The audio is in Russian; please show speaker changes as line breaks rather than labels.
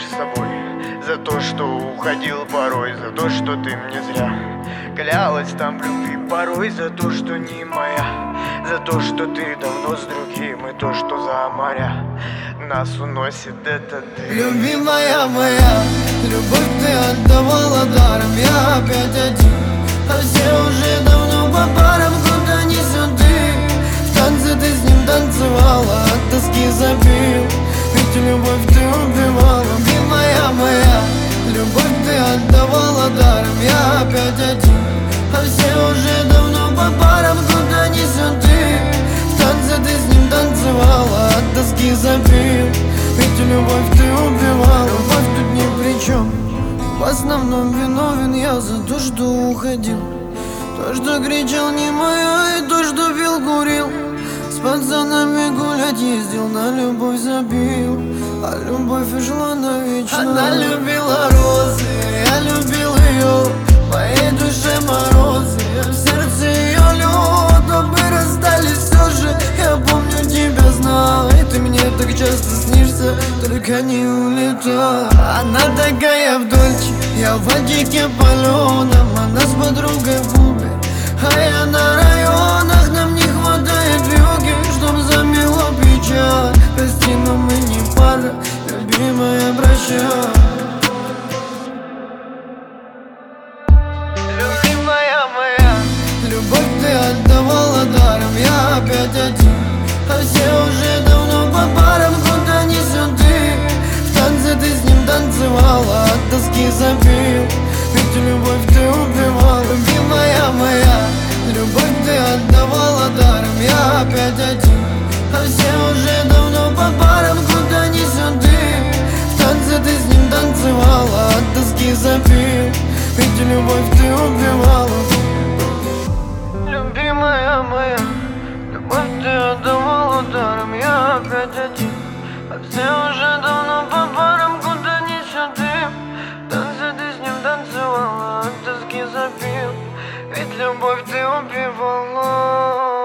с собой. За то, что уходил порой, за то, что ты мне зря клялась там в любви порой, за то, что не моя, за то, что ты давно с другим, и то, что за моря нас уносит этот дым.
Любимая моя, любовь ты отдавала даром, я опять один, а все уже давно по парам, куда несет ты. В танце ты с ним танцевала, от тоски забил, ведь любовь ты убивала. Любимая моя, любовь ты отдавала даром, я опять один, а все уже давно по парам, куда несет ты. В танце ты с ним танцевала, от тоски забил, ведь любовь ты убивала. Любовь тут ни при чем, в основном виновен я за то, что уходил. То, что кричал не мое, и то, что пил, курил. С пацанами гулять ездил, на любовь забил, а любовь ушла навечно. Она любила розы, я любил ее, в моей душе морозы, в сердце ее лед. Но мы расстались все же, я помню тебя знал, и ты мне так часто снишься, только не улетай. Она такая в дольче, я в водике паленом, она с подругой в клубе, а я на районах. Нам не хватает вьюги, чтоб замело печаль. Прости, но мы не пара, любимая, прощай. Любимая моя, любовь ты отдавала даром, я опять один, а все уже давно по парам, куда несет ты. В танце ты с ним танцевала, от тоски забил, ведь любовь ты убивала. Любимая моя, любовь ты отдавала даром, я опять один, а все уже давно по парам, куда несет ты. В танце ты с ним танцевала, от тоски забил, ведь любовь ты убивала. Любимая моя, любовь ты отдавала даром, я опять один, а все уже давно по парам, куда несет дым. В танце ты с ним танцевала, от тоски забил, ведь любовь ты убивала.